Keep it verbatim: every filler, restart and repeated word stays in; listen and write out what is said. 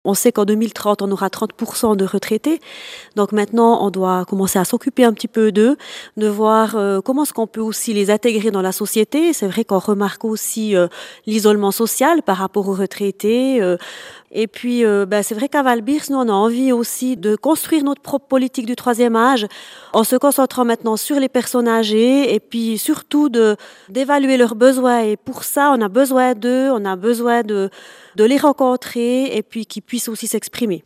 On sait qu'en deux mille trente, on aura trente pour cent de retraités. Donc maintenant, on doit commencer à s'occuper un petit peu d'eux, de voir euh, comment est-ce qu'on peut aussi les intégrer dans la société. C'est vrai qu'on remarque aussi euh, l'isolement social par rapport aux retraités. euh. Et puis, euh, ben, c'est vrai qu'à Valbirs, nous, on a envie aussi de construire notre propre politique du troisième âge en se concentrant maintenant sur les personnes âgées et puis surtout de, d'évaluer leurs besoins. Et pour ça, on a besoin d'eux, on a besoin de de les rencontrer et puis qu'ils puissent aussi s'exprimer.